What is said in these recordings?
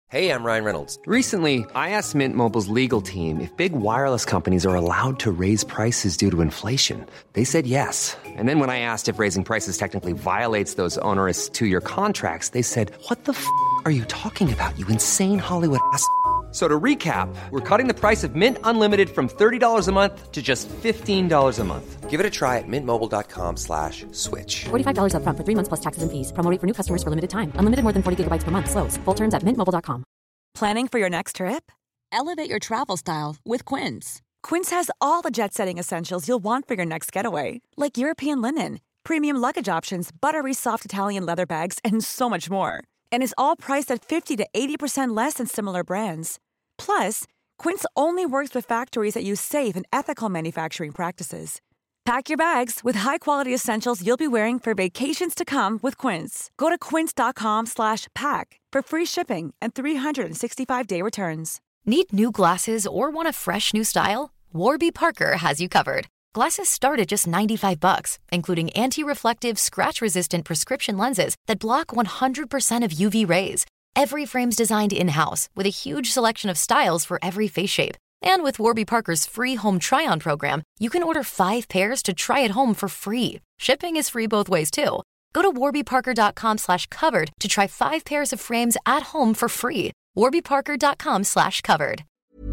Hey, I'm Ryan Reynolds. Recently, I asked Mint Mobile's legal team if big wireless companies are allowed to raise prices due to inflation. They said yes. And then when I asked if raising prices technically violates those onerous two-year contracts, they said, "What the f*** are you talking about, you insane Hollywood ass?" So to recap, we're cutting the price of Mint Unlimited from $30 a month to just $15 a month. Give it a try at mintmobile.com/switch. $45 up front for 3 months plus taxes and fees. Promo rate for new customers for limited time. Unlimited more than 40 gigabytes per month. Slows full terms at mintmobile.com. Planning for your next trip? Elevate your travel style with Quince. Quince has all the jet-setting essentials you'll want for your next getaway, like European linen, premium luggage options, buttery soft Italian leather bags, and so much more. And is all priced at 50 to 80% less than similar brands. Plus, Quince only works with factories that use safe and ethical manufacturing practices. Pack your bags with high-quality essentials you'll be wearing for vacations to come with Quince. Go to quince.com/pack for free shipping and 365-day returns. Need new glasses or want a fresh new style? Warby Parker has you covered. Glasses start at just $95, including anti-reflective, scratch-resistant prescription lenses that block 100% of UV rays. Every frame's designed in-house with a huge selection of styles for every face shape. And with Warby Parker's free home try-on program, you can order 5 pairs to try at home for free. Shipping is free both ways, too. Go to warbyparker.com/covered to try 5 pairs of frames at home for free. warbyparker.com/covered.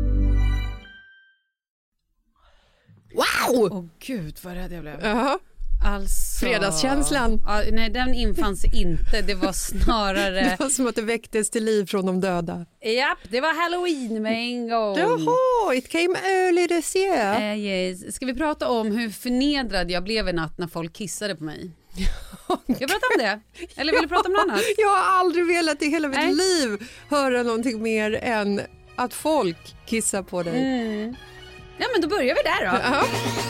Wow! Åh gud, vad rädd jag blev. Ja. Alltså, Fredagskänslan. Nej, den infanns inte. Det var snarare... Det var som att det väcktes till liv från de döda. Japp, det var Halloween med en gång. Jaha, it came early this year. Yes. Ska vi prata om hur förnedrad jag blev i natt när folk kissade på mig? Jag pratar om det. Eller vill du prata om något annat? Jag har aldrig velat i hela mitt liv höra någonting mer än att folk kissar på dig. Ja, men då börjar vi där då. Ja.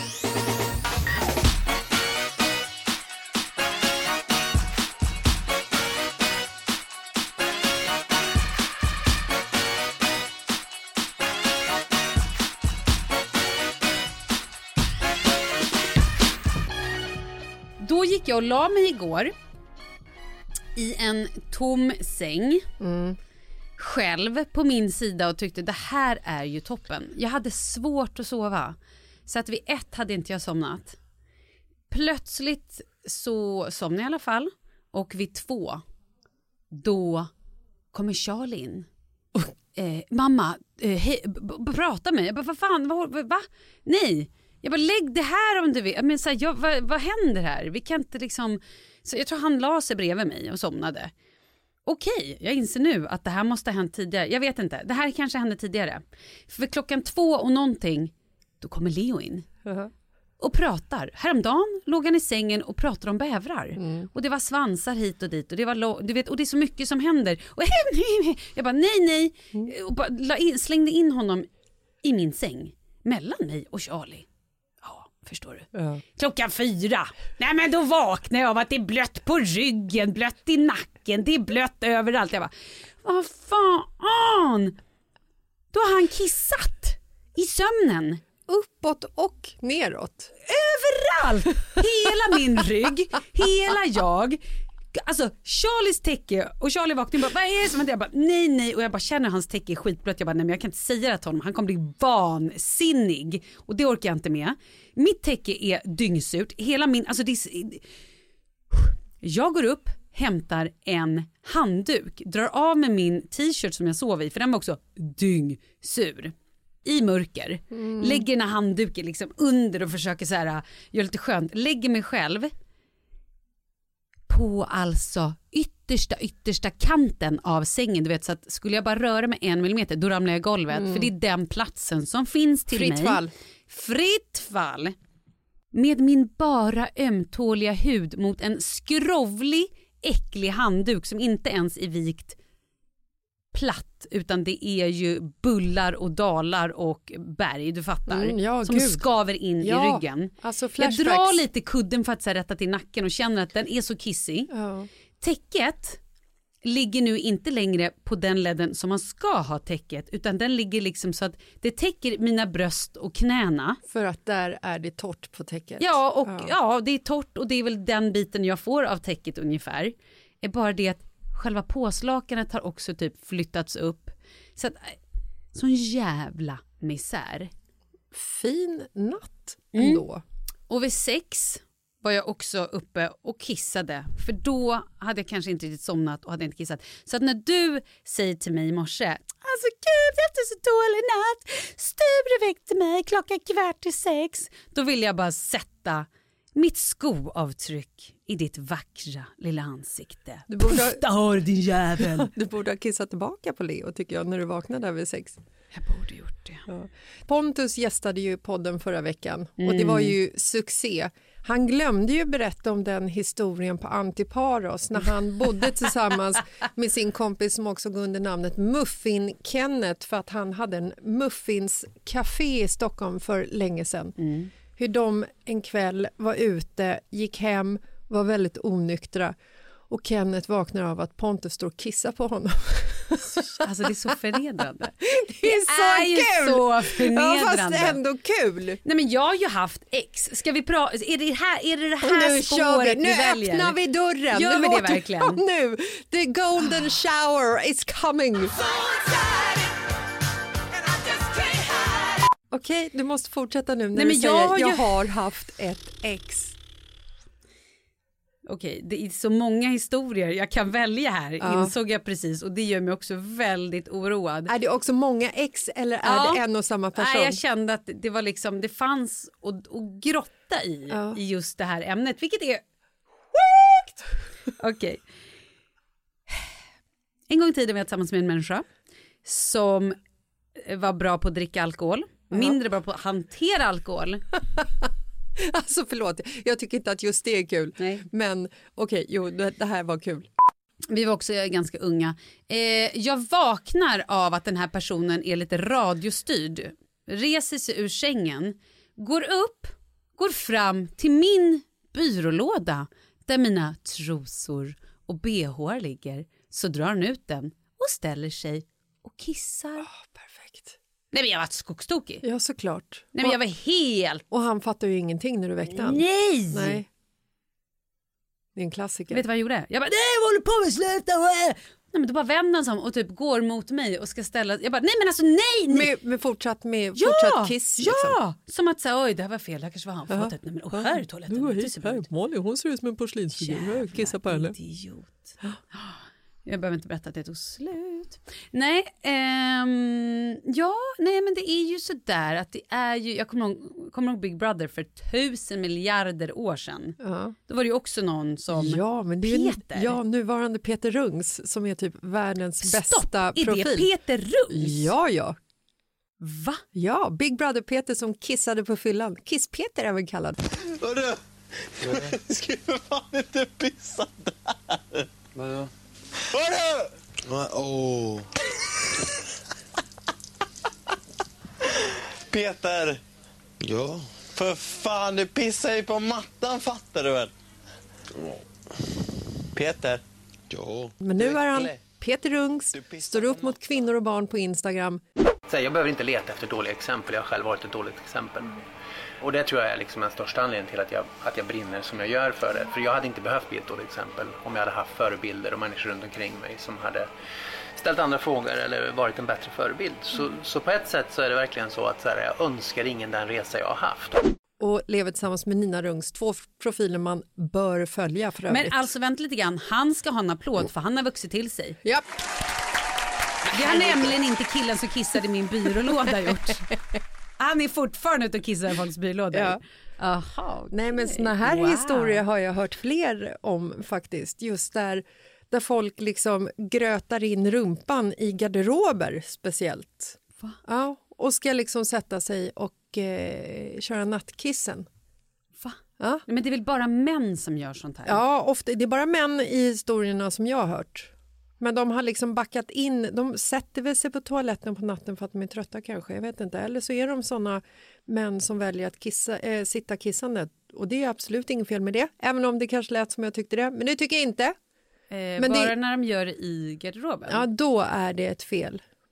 Då gick jag och la mig igår i en tom säng själv på min sida och tyckte det här är ju toppen. Jag hade svårt att sova, så att vid 1 hade inte jag somnat. Plötsligt så somnade jag i alla fall, och vid 2 då kommer Charlie in. Mamma, prata med mig. Jag bara, vad fan, va? Nej. Jag bara, lägg det här om du vill. Men så här, vad händer här? Vi kan inte liksom... Så jag tror han la sig bredvid mig och somnade. Okej, jag inser nu att det här måste ha hänt tidigare. Jag vet inte, det här kanske hände tidigare. För 2 och någonting, då kommer Leo in. Och pratar. Häromdagen låg han i sängen och pratade om bävrar. Och det var svansar hit och dit. Och det var du vet, och det är så mycket som händer. Och jag bara, nej. Och bara slängde in honom i min säng. Mellan mig och Charlie. Förstår du? Ja. 4. Nej, men då vaknar jag av att det är blött på ryggen, blött i nacken, det är blött överallt. Jag bara, vad fan? Då har han kissat i sömnen. Uppåt och neråt. Överallt! Hela min rygg, hela jag. Alltså Charlies täcke, och Charlie vaknade och bara, vad är det som händer? Jag bara, nej, och jag bara känner hans täcke är skitblött. Jag bara, nej, men jag kan inte säga det till honom, han kommer bli vansinnig, och det orkar jag inte med. Mitt täcke är dyngsurt, hela min, alltså jag går upp, hämtar en handduk, drar av med min t-shirt som jag sov i, för den var också dyngsur. I mörker, lägger den här handduken liksom under och försöker så här göra lite skönt, lägger mig själv på alltså yttersta kanten av sängen, du vet, så att skulle jag bara röra mig 1 millimeter då ramlar jag i golvet, för det är den platsen som finns till mig. Fritt fall. Med min bara ömtåliga hud mot en skrovlig, äcklig handduk som inte ens är vikt platt, utan det är ju bullar och dalar och berg, du fattar, som skaver in i ryggen. Alltså jag drar lite kudden för att så här, rätta till nacken och känner att den är så kissig. Täcket ligger nu inte längre på den ledden som man ska ha täcket, utan den ligger liksom så att det täcker mina bröst och knäna. För att där är det torrt på täcket. Ja, och ja, det är torrt, och det är väl den biten jag får av täcket ungefär. Är bara det att Själva påslakanet har också typ flyttats upp. Så att, sån jävla misär. Fin natt ändå. Och vid 6 var jag också uppe och kissade. För då hade jag kanske inte riktigt somnat och hade inte kissat. Så att när du säger till mig i morse, alltså gud, jag hade så dålig natt. Sture väckte mig 5:15. Då vill jag bara sätta mitt skoavtryck i ditt vackra lilla ansikte. Där har du din jävel. Du borde ha kissat tillbaka på Leo tycker jag när du vaknade där vid 6. Jag borde gjort det. Ja. Pontus gästade ju podden förra veckan och det var ju succé. Han glömde ju berätta om den historien på Antiparos när han bodde tillsammans med sin kompis som också går under namnet Muffin Kenneth för att han hade en muffinscafé i Stockholm för länge sedan. Hur de en kväll var ute, gick hem, var väldigt onyktra och Kenneth vaknar av att Pontus står och kissar på honom. Alltså det är så förnedrande. Det är så kul! Så förnedrande. Ja, fast ändå kul. Nej men jag har ju haft ex. Ska vi prata, är det här spåret vi väljer? Nu öppnar vi dörren. Gör vi det verkligen? Nu, the golden shower is coming. Okej, du måste fortsätta nu när du säger jag har haft ett ex. Okej, det är så många historier jag kan välja här, insåg jag precis. Och det gör mig också väldigt oroad. Är det också många ex eller är det en och samma person? Nej, jag kände att det var liksom, det fanns att grotta i just det här ämnet. Vilket är sjukt! Okej. En gång i tiden var jag tillsammans med en människa som var bra på att dricka alkohol. Mindre bra på att hantera alkohol. Alltså förlåt, jag tycker inte att just det är kul. Nej. Men okej, jo, det här var kul. Vi var också ganska unga. Jag vaknar av att den här personen är lite radiostyrd. Reser sig ur sängen. Går upp, går fram till min byrålåda. Där mina trosor och BH ligger. Så drar han ut den och ställer sig och kissar. Perfekt. Nej men jag var skogstokig. Ja såklart. Nej men jag var helt... Och han fattar ju ingenting när du väckte han. Nej. Det är en klassiker. Vet du vad jag gjorde? Jag bara, nej jag håller på med sluta. Nej men då bara vänder han sig om och typ går mot mig och ska ställa... Jag bara, nej men alltså nej. Med fortsatt kiss. Ja, liksom. Som att säga, oj det här var fel, det kanske var han fått nej men här är toaletten. Molly, hon ser ut som en porslinsfigur. Kissa på henne. Idiot. Jag behöver inte berätta att det tog slut. Nej, nej men det är ju så där att det är ju, jag kommer ihåg Big Brother för 1000 miljarder år sedan. Då var det ju också någon som men det är Peter. Nuvarande Peter Rungs som är typ världens bästa profil. Är det Peter Rungs? Ja. Va? Ja, Big Brother Peter som kissade på fyllan. Kiss-Peter är väl kallad. Hörru, ska ju för fan inte pissa där. Vadå? Hörru! Peter. Ja? För fan, du pissar ju på mattan, fattar du väl? Peter. Ja. Men nu är han Peter Rungs, står upp mot kvinnor och barn på Instagram. Jag behöver inte leta efter dåliga exempel, jag har själv varit ett dåligt exempel. Och det tror jag är liksom den största anledningen till att jag brinner som jag gör för det. För jag hade inte behövt bli ett dåligt exempel om jag hade haft förebilder och människor runt omkring mig som hade ställt andra frågor eller varit en bättre förebild. Så på ett sätt så är det verkligen så att jag önskar ingen den resa jag har haft. Och lever tillsammans med Nina Rungs, 2 profiler man bör följa för övrigt. Men alltså vänta lite grann, han ska ha en applåd för han har vuxit till sig. Japp. Det har nämligen inte killen som kissade i min byrålåda gjort. Han är fortfarande ute och kissar i folks byrålådor. Ja. Aha, nej men såna här historier har jag hört fler om faktiskt. Just där folk liksom grötar in rumpan i garderober speciellt. Va? Ja, och ska liksom sätta sig och köra nattkissen. Va? Ja. Men det är väl bara män som gör sånt här? Ja, ofta. Det är bara män i historierna som jag har hört. Men de har liksom backat in, de sätter väl sig på toaletten på natten för att de är trötta kanske, jag vet inte. Eller så är de såna män som väljer att sitta kissande. Och det är absolut inget fel med det, även om det kanske lät som jag tyckte det. Men det tycker jag inte. Men bara när de gör det i garderoben? Ja, då är det ett fel.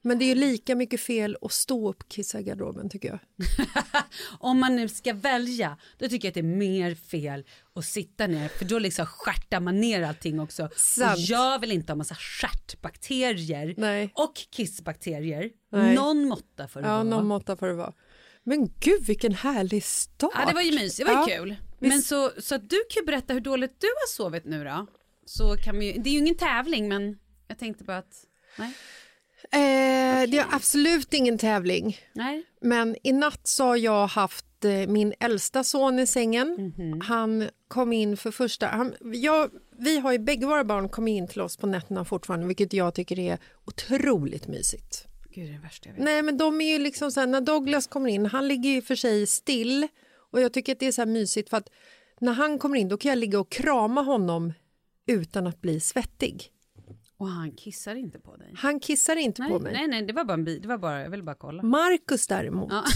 Men det är ju lika mycket fel att stå upp och kissa i garderoben tycker jag. Om man nu ska välja, då tycker jag att det är mer fel att sitta ner. För då liksom stjärtar man ner allting också. Sant. Och jag vill inte ha massa stjärtbakterier. Nej. Och kissbakterier. Nej. Någon måtta för det Ja, vara. någon måtta får det vara. Men gud, vilken härlig start. Ja, det var ju mysigt, det var ju kul. Men så att du kan berätta hur dåligt du har sovit nu då. Så kan vi, det är ju ingen tävling, men jag tänkte bara att, nej. Det är absolut ingen tävling. Nej. Men i natt så har jag haft min äldsta son i sängen. Han kom in för första... vi har ju bägge våra barn kommit in till oss på nätterna fortfarande, vilket jag tycker är otroligt mysigt. Gud, det är det värsta jag vet. Nej, men de är ju liksom så här, när Douglas kommer in, han ligger ju för sig still och jag tycker att det är så här mysigt för att när han kommer in då kan jag ligga och krama honom utan att bli svettig. Och han kissar inte på dig? Han kissar inte på mig. Nej, det var bara en bit, det var bara, jag ville bara kolla. Marcus däremot. Ja.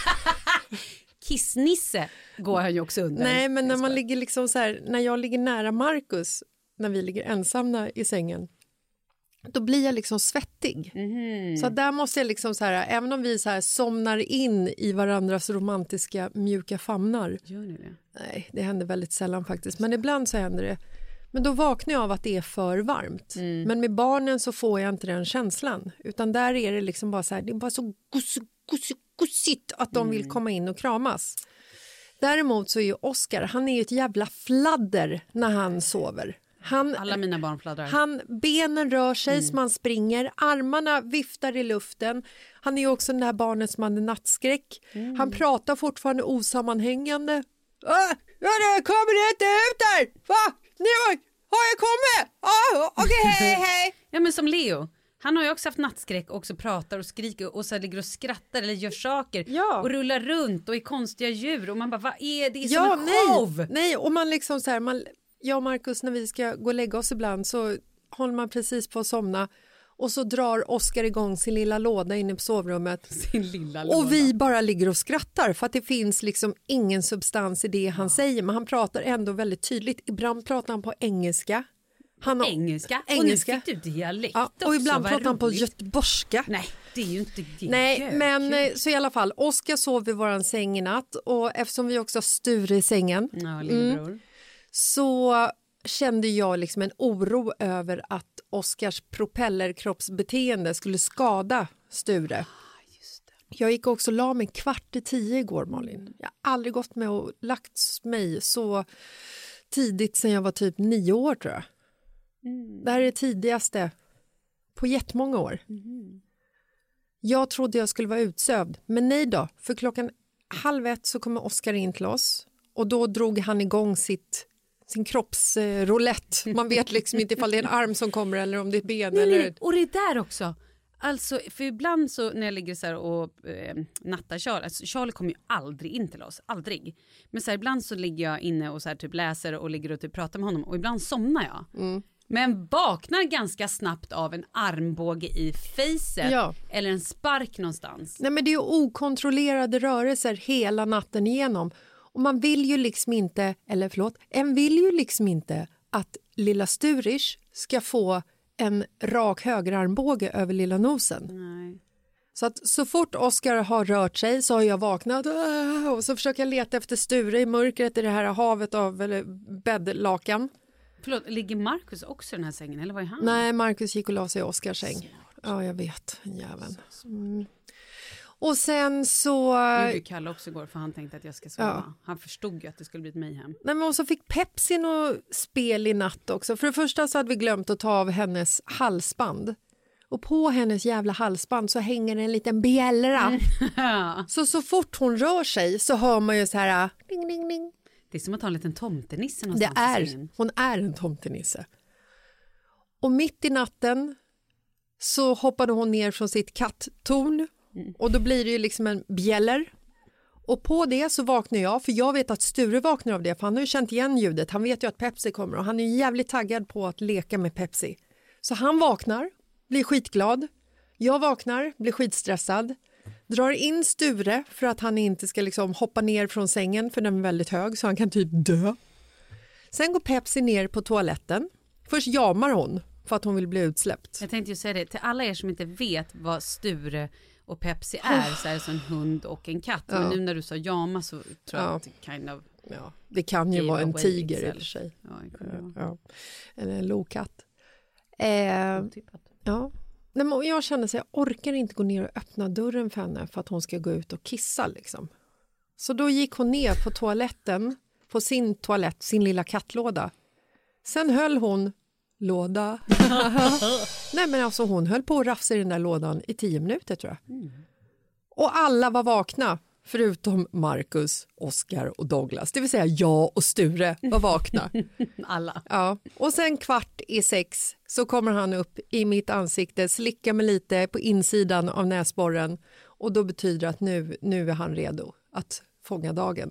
Kissnisse går han ju också under. Nej, men när man ligger liksom så här, när jag ligger nära Marcus, när vi ligger ensamma i sängen, då blir jag liksom svettig. Så där måste jag liksom så här, även om vi så här somnar in i varandras romantiska mjuka famnar. Gör ni det? Nej, det händer väldigt sällan faktiskt, men ibland så händer det. Men då vaknar jag av att det är för varmt. Men med barnen så får jag inte den känslan, utan där är det liksom bara så här, det är bara så gosigt att de vill komma in och kramas. Däremot så är ju Oscar, han är ju ett jävla fladder när han sover. Alla mina barn fladdrar. Benen rör sig som han springer, armarna viftar i luften. Han är ju också den där barnet som hade nattskräck. Han pratar fortfarande osammanhängande. Jag kommer inte ut där! Va? Har jag kommit? Okej, hej. Ja, men som Leo. Han har ju också haft nattskräck och också pratar och skriker och så ligger och skrattar eller gör saker och rullar runt och är konstiga djur och man bara, vad är det? Som en show? Nej, och man liksom så här, jag och Marcus när vi ska gå och lägga oss ibland så håller man precis på att somna och så drar Oscar igång sin lilla låda inne på sovrummet. Sin lilla låda. Och vi bara ligger och skrattar för att det finns liksom ingen substans i det han säger, men han pratar ändå väldigt tydligt. Ibland pratar han på engelska. Engelska? Och nu fick du dialekt också. Och ibland pratar han på göteborgska. Nej, det är ju inte det. Nej, men så i alla fall, Oscar sov i våran säng i natt och eftersom vi också har Sture i sängen så kände jag liksom en oro över att Oscars propellerkroppsbeteende skulle skada Sture. Just det. Jag gick också la mig 9:15 igår, Malin. Jag har aldrig gått med och lagt mig så tidigt sedan jag var typ 9 år tror jag. Det här är det tidigaste på jättemånga år. Jag trodde jag skulle vara utsövd, men nej då. För 12:30 så kommer Oscar in till oss och då drog han igång sin kroppsroulette. Man vet liksom inte ifall det är en arm som kommer eller om det är ett ben. Nej, och det är där också. Alltså, för ibland så när jag ligger så här och nattar Charlie, alltså Charlie kommer ju aldrig in till oss, aldrig. Men så här, ibland så ligger jag inne och så här, typ läser och ligger och typ pratar med honom och ibland somnar jag. Men vaknar ganska snabbt av en armbåge i facet eller en spark någonstans. Nej, men det är ju okontrollerade rörelser hela natten igenom. Och man vill ju liksom inte, en vill ju liksom inte att lilla Sturish ska få en rak högerarmbåge över lilla nosen. Nej. Så att så fort Oscar har rört sig så har jag vaknat och så försöker jag leta efter Sture i mörkret i det här havet av bäddlakan. Förlåt, ligger Marcus också i den här sängen eller vad är han? Nej, Marcus gick och la sig i Oscars säng. Ja, jag vet, jäveln. Och sen så... Nu gjorde Kalle också igår för han tänkte att jag ska sova. Ja. Han förstod ju att det skulle bli ett mayhem. Nej, men så fick Pepsi något spel i natt också. För det första så hade vi glömt att ta av hennes halsband. Och på hennes jävla halsband så hänger en liten bjällra. Så fort hon rör sig så hör man ju så här... Ding, ding, ding. Det är som att ha en liten tomtenisse någonstans. Hon är en tomtenisse. Och mitt i natten så hoppade hon ner från sitt katttorn. Och då blir det ju liksom en bjäller. Och på det så vaknar jag, för jag vet att Sture vaknar av det, för han har ju känt igen ljudet. Han vet ju att Pepsi kommer och han är jävligt taggad på att leka med Pepsi. Så han vaknar, blir skitglad. Jag vaknar, blir skitstressad. Drar in Sture för att han inte ska liksom hoppa ner från sängen för den är väldigt hög så han kan typ dö. Sen går Pepsi ner på toaletten. Först jamar hon för att hon vill bli utsläppt. Jag tänkte ju säga det, till alla er som inte vet vad Sture och Pepsi är, så är det som en hund och en katt. Men nu när du sa Jama så tror jag att det kind of... Ja, det kan ju vara en tiger i och för sig. Ja. Eller en lokatt. Ja. Men jag känner så jag orkar inte gå ner och öppna dörren för henne för att hon ska gå ut och kissa liksom. Så då gick hon ner på toaletten, på sin toalett, sin lilla kattlåda. Sen höll hon låda. Nej men alltså hon höll på att rafsa i den där lådan i 10 minuter tror jag. Och alla var vakna. Förutom Marcus, Oscar och Douglas. Det vill säga jag och Sture var vakna. Alla. Ja. Och sen 5:15 så kommer han upp i mitt ansikte, slickar mig lite på insidan av näsborren. Och då betyder det att nu är han redo att fånga dagen.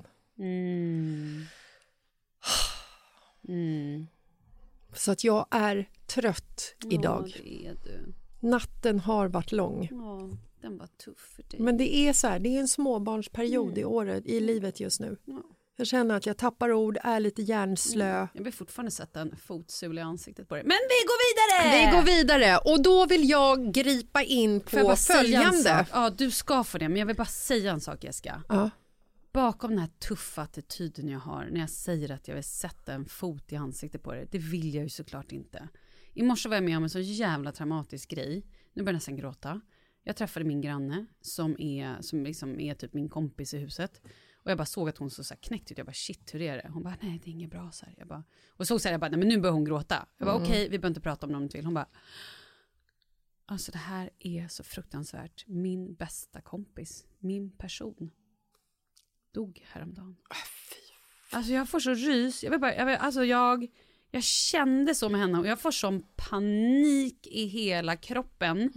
Så att jag är trött idag. Ja, det är du. Natten har varit lång. Ja, den var tuff för dig. Men det är så här, det är en småbarnsperiod i livet just nu. Ja. Jag känner att jag tappar ord, är lite hjärnslö. Jag vill fortfarande sätta en fotsula i ansiktet på dig. Men vi går vidare! Vi går vidare och då vill jag gripa in på följande. Ja, du ska få det, men jag vill bara säga en sak, Jessica. Ja. Bakom den här tuffa attityden jag har när jag säger att jag vill sätta en fot i ansiktet på dig, det vill jag ju såklart inte. I morse var jag med om en så jävla traumatisk grej. Nu börjar jag nästan gråta. Jag träffade min granne som liksom är typ min kompis i huset. Och jag bara såg att hon så här knäckt ut. Jag bara shit, hur är det? Hon bara nej, det är inget bra så här. Jag bara, och så här, jag bara nej, men nu börjar hon gråta. Jag bara okej, vi behöver inte prata om det om du vill. Hon bara alltså det här är så fruktansvärt. Min bästa kompis, min person dog häromdagen. Alltså jag får så rys. Jag kände så med henne och jag får sån panik i hela kroppen.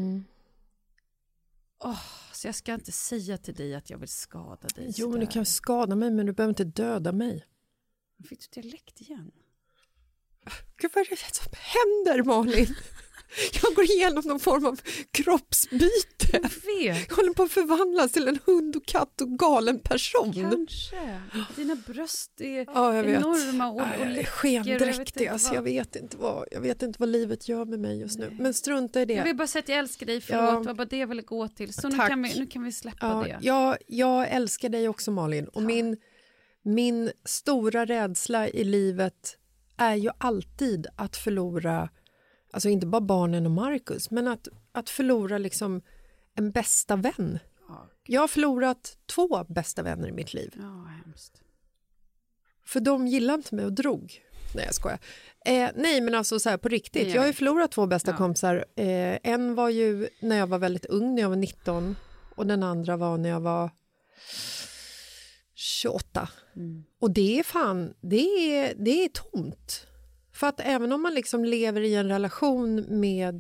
Så jag ska inte säga till dig att jag vill skada dig. Jo, men du kan skada mig, men du behöver inte döda mig. Fick du dialekt igen? Gud, vad är det som händer, Malin? Jag går igenom någon form av kroppsbyte. Jag vet. Jag håller på att förvandlas till en hund och katt och galen person. Kanske. Dina bröst är jag enorma och skendräktig. Jag vet inte vad livet gör med mig just nu. Men strunta i det. Jag vill bara säga att jag älskar dig. Förlåt, det var bara det jag ville gå till. Så nu kan vi släppa det. Jag älskar dig också, Malin. Och min stora rädsla i livet är ju alltid att förlora, alltså inte bara barnen och Marcus, men att förlora liksom en bästa vän. Jag har förlorat 2 bästa vänner i mitt liv. Ja, hemskt. För de gillade inte mig och drog. Nej, jag skojar. Nej, men alltså så här på riktigt. Jag har ju förlorat 2 bästa kompisar. En var ju när jag var väldigt ung, när jag var 19. Och den andra var när jag var 28. Och det är fan, det är tomt. För att även om man liksom lever i en relation med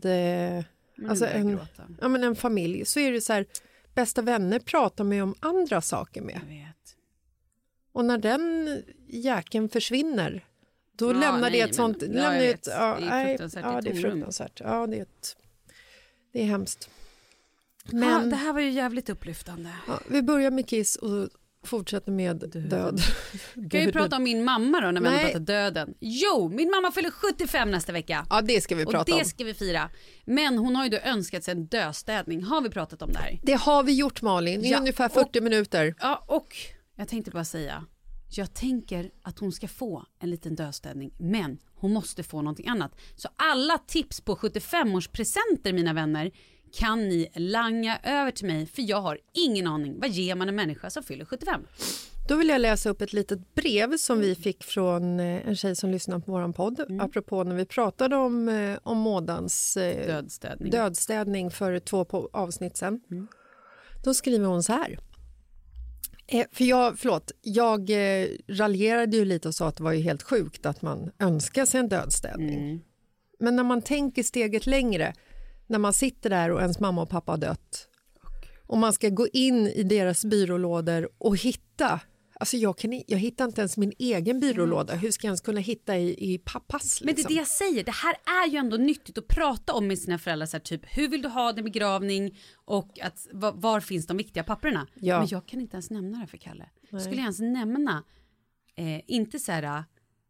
en familj, så är det så här, bästa vänner pratar med om andra saker med. Jag vet. Och när den jäkeln försvinner, då lämnar det ett sånt... Det är fruktansvärt. Det är fruktansvärt. Ja, det är hemskt. Men det här var ju jävligt upplyftande. Ja, vi börjar med kiss och fortsätter med död. Kan vi prata om min mamma då när vi pratar döden? Jo, min mamma fyller 75 nästa vecka. Ja, det ska vi prata om. Och det ska vi fira. Men hon har ju då önskat sig en dödstädning. Har vi pratat om det här? Det har vi gjort, Malin. I ungefär 40 minuter. Ja, och jag tänkte bara säga, jag tänker att hon ska få en liten dödstädning, men hon måste få någonting annat. Så alla tips på 75-årspresenter, mina vänner, kan ni langa över till mig, för jag har ingen aning. Vad ger man en människa som fyller 75? Då vill jag läsa upp ett litet brev som vi fick från en tjej som lyssnar på våran podd. Apropå när vi pratade om Mådans dödstädning för 2 avsnitt sedan. Då skriver hon så här. För jag raljerade ju lite och sa att det var ju helt sjukt att man önskar sig en dödstädning. Men när man tänker steget längre, när man sitter där och ens mamma och pappa har dött och man ska gå in i deras byrålådor och hitta, alltså jag hittar inte ens min egen byrålåda. Hur ska jag ens kunna hitta i pappas liksom? Men det är det jag säger, det här är ju ändå nyttigt att prata om med sina föräldrar, så här, typ hur vill du ha din begravning och att, var finns de viktiga papperna? Ja. Men jag kan inte ens nämna det för Kalle. Nej. Skulle jag ens nämna inte så här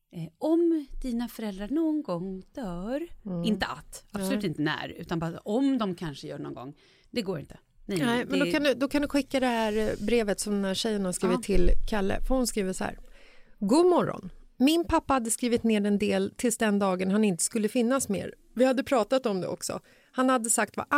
om dina föräldrar någon gång dör, inte att, absolut inte när, utan bara om de kanske gör någon gång, det går inte. Nej, men då kan du skicka det här brevet som den här tjejen har skrivit till Kalle. För hon skriver så här: God morgon. Min pappa hade skrivit ner en del tills den dagen han inte skulle finnas mer. Vi hade pratat om det också. Han hade sagt vad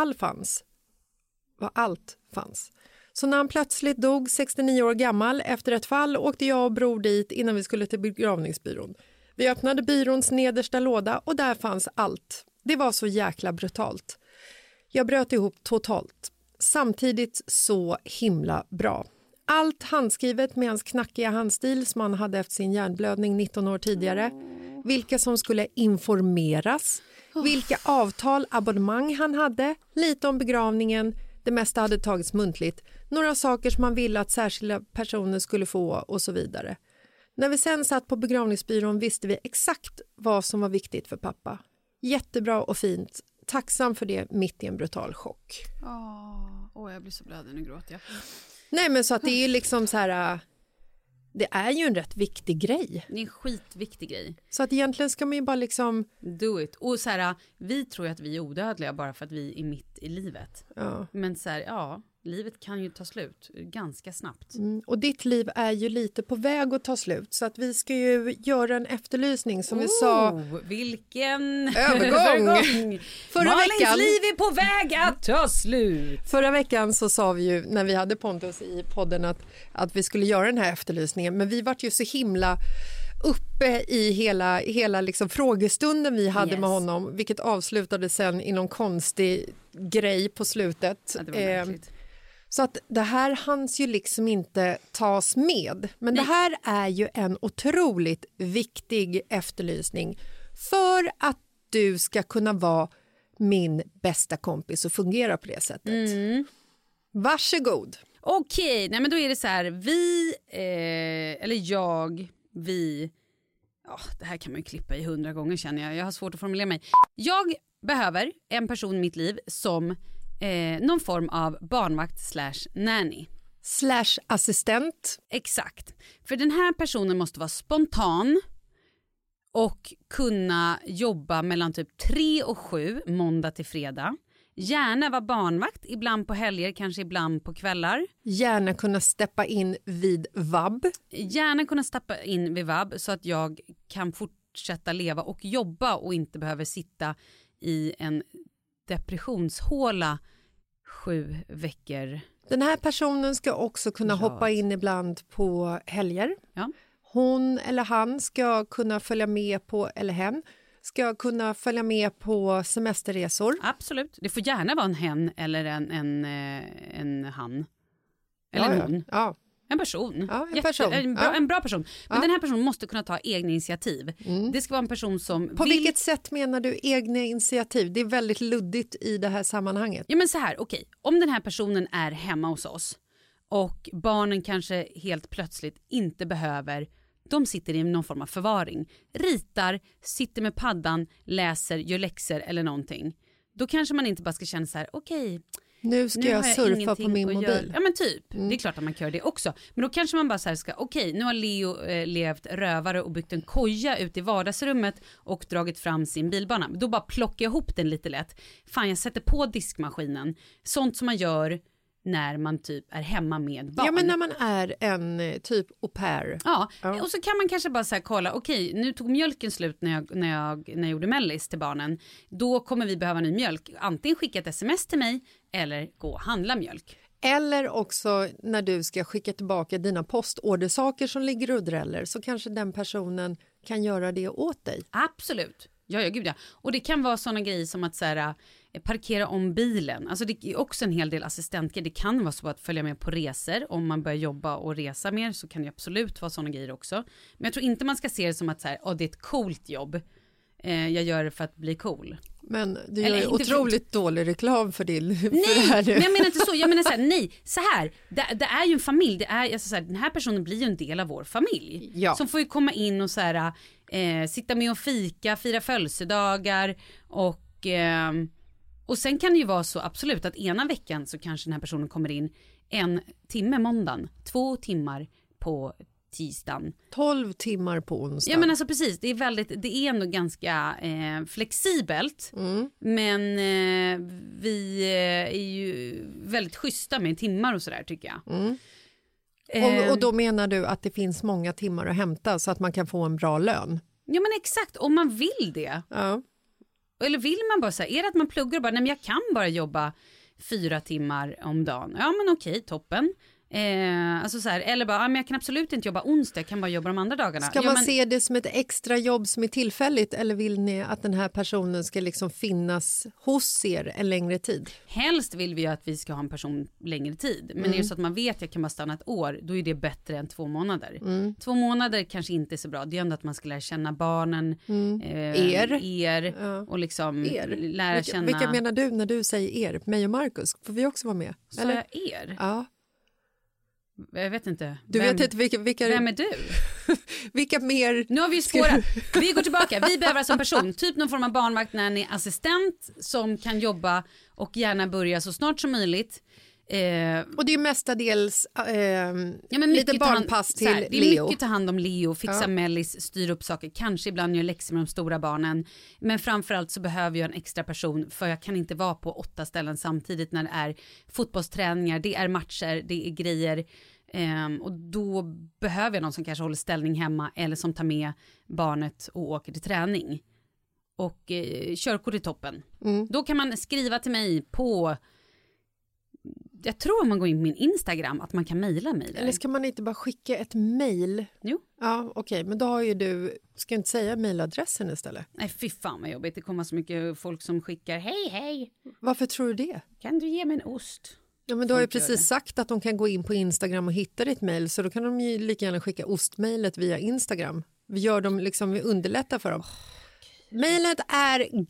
allt fanns. Så när han plötsligt dog 69 år gammal efter ett fall åkte jag och bror dit innan vi skulle till begravningsbyrån. Vi öppnade byråns nedersta låda och där fanns allt. Det var så jäkla brutalt. Jag bröt ihop totalt. Samtidigt så himla bra. Allt handskrivet med hans knackiga handstil som han hade efter sin hjärnblödning 19 år tidigare. Vilka som skulle informeras. Vilka avtal, abonnemang han hade. Lite om begravningen. Det mesta hade tagits muntligt. Några saker som man ville att särskilda personer skulle få och så vidare. När vi sen satt på begravningsbyrån visste vi exakt vad som var viktigt för pappa. Jättebra och fint. Tacksam för det mitt i en brutal chock. Jag blir så blödig, nu gråter jag. Nej, men så att det är liksom så här... Det är ju en rätt viktig grej. Det är en skitviktig grej. Så att egentligen ska man ju bara liksom... Do it. Och så här, vi tror ju att vi är odödliga bara för att vi är mitt i livet. Ja. Men så här, livet kan ju ta slut ganska snabbt. Och ditt liv är ju lite på väg att ta slut. Så att vi ska ju göra en efterlysning som vi sa... Vilken övergång! Malins liv är på väg att ta slut! Förra veckan så sa vi ju när vi hade Pontus i podden att vi skulle göra den här efterlysningen. Men vi var ju så himla uppe i hela liksom frågestunden vi hade med honom. Vilket avslutade sen i någon konstig grej på slutet. Ja, det var märkligt. Så att det här hanns ju liksom inte tas med. Men det här är ju en otroligt viktig efterlysning för att du ska kunna vara min bästa kompis och fungera på det sättet. Varsågod. Okej, nej men då är det så här, det här kan man ju klippa i 100 gånger känner jag. Jag har svårt att formulera mig. Jag behöver en person i mitt liv som någon form av barnvakt /nanny. /assistent. Exakt. För den här personen måste vara spontan och kunna jobba mellan typ 3 och 7 måndag till fredag. Gärna vara barnvakt, ibland på helger, kanske ibland på kvällar. Gärna kunna steppa in vid vab. Så att jag kan fortsätta leva och jobba och inte behöver sitta i en depressionshåla 7 veckor. Den här personen ska också kunna hoppa in ibland på helger. Ja. Hon eller han ska kunna följa med på, eller hen ska kunna följa med på semesterresor. Absolut. Det får gärna vara en hen eller en han. Eller en hon. Ja. En person. Ja, en bra person. Men den här personen måste kunna ta egna initiativ. Det ska vara en person som På vilket sätt menar du egna initiativ? Det är väldigt luddigt i det här sammanhanget. Ja men så här, okej. Om den här personen är hemma hos oss och barnen kanske helt plötsligt inte behöver, de sitter i någon form av förvaring, ritar, sitter med paddan, läser, gör läxor eller någonting. Då kanske man inte bara ska känna så här, okej, nu ska jag surfa på min mobil. Ja men typ, det är klart att man kan göra det också. Men då kanske man bara så här ska, nu har Leo levt rövare och byggt en koja ut i vardagsrummet och dragit fram sin bilbana. Då bara plockar jag ihop den lite lätt. Fan, jag sätter på diskmaskinen. Sånt som man gör när man typ är hemma med barn. Ja, men när man är en typ au pair. Ja, och så kan man kanske bara så här kolla, nu tog mjölken slut när jag gjorde mellis till barnen. Då kommer vi behöva ny mjölk. Antingen skicka ett sms till mig eller gå och handla mjölk. Eller också när du ska skicka tillbaka dina postordersaker som ligger och dräller, så kanske den personen kan göra det åt dig. Absolut. Ja, gud ja. Och det kan vara sådana grejer som att så här, parkera om bilen. Alltså det är också en hel del assistentgrejer. Det kan vara så att följa med på resor. Om man börjar jobba och resa mer så kan det absolut vara sådana grejer också. Men jag tror inte man ska se det som att så här, det är ett coolt jobb. Jag gör det för att bli cool. Men du gör ju otroligt dålig reklam för det här. Nej, men jag menar inte så. Jag menar så här, nej, så här. Det är ju en familj. Det är, alltså så här, den här personen blir ju en del av vår familj. Ja. Som får ju komma in och så här, sitta med och fika, fira födelsedagar och sen kan det ju vara så absolut att ena veckan så kanske den här personen kommer in 1 timme måndagen, 2 timmar på tisdagen. 12 timmar på onsdag. Ja men alltså precis, det är ändå ganska flexibelt. Men vi är ju väldigt schyssta med timmar och sådär tycker jag. Och då menar du att det finns många timmar att hämta så att man kan få en bra lön? Ja men exakt, om man vill det. Ja. Eller vill man bara säga, är det att man pluggar och bara, nej men jag kan bara jobba 4 timmar om dagen. Ja men okej, toppen. Alltså så här, eller bara, men jag kan absolut inte jobba onsdag, jag kan bara jobba de andra dagarna. Ska man se det som ett extra jobb som är tillfälligt eller vill ni att den här personen ska liksom finnas hos er en längre tid? Helst vill vi ju att vi ska ha en person längre tid. Men är det så att man vet att jag kan bara stanna ett år, då är det bättre än 2 månader. 2 månader kanske inte är så bra. Det är ändå att man ska lära känna barnen, er och liksom lära känna... Vilka menar du när du säger er? Mig och Marcus, får vi också vara med? Så eller? Jag er? Ja. Jag vet inte. Du vet inte vilka... Vem är du? Vilka mer... Nu har vi ju spårat. Vi går tillbaka. Vi behöver som person. Typ någon form av barnvakt när ni är assistent som kan jobba och gärna börja så snart som möjligt. Och det är mestadels lite barnpass till Leo. Det är mycket ta hand om Leo, fixa mellis, styra upp saker. Kanske ibland gör läxor med de stora barnen. Men framförallt så behöver jag en extra person för jag kan inte vara på 8 ställen samtidigt när det är fotbollsträningar, det är matcher, det är grejer. Och då behöver jag någon som kanske håller ställning hemma eller som tar med barnet och åker till träning. Och körkort i toppen. Då kan man skriva till mig på... Jag tror om man går in på min Instagram att man kan mejla mig där. Eller ska man inte bara skicka ett mejl? Jo. Ja, okej. Men då har ju du... Ska inte säga mejladressen istället? Nej, fy fan vad jobbigt. Det kommer så mycket folk som skickar hej. Varför tror du det? Kan du ge mig en ost? Ja, men du har ju precis sagt att de kan gå in på Instagram och hitta ditt mejl. Så då kan de ju lika gärna skicka ostmejlet via Instagram. Vi underlättar för dem. Mejlet är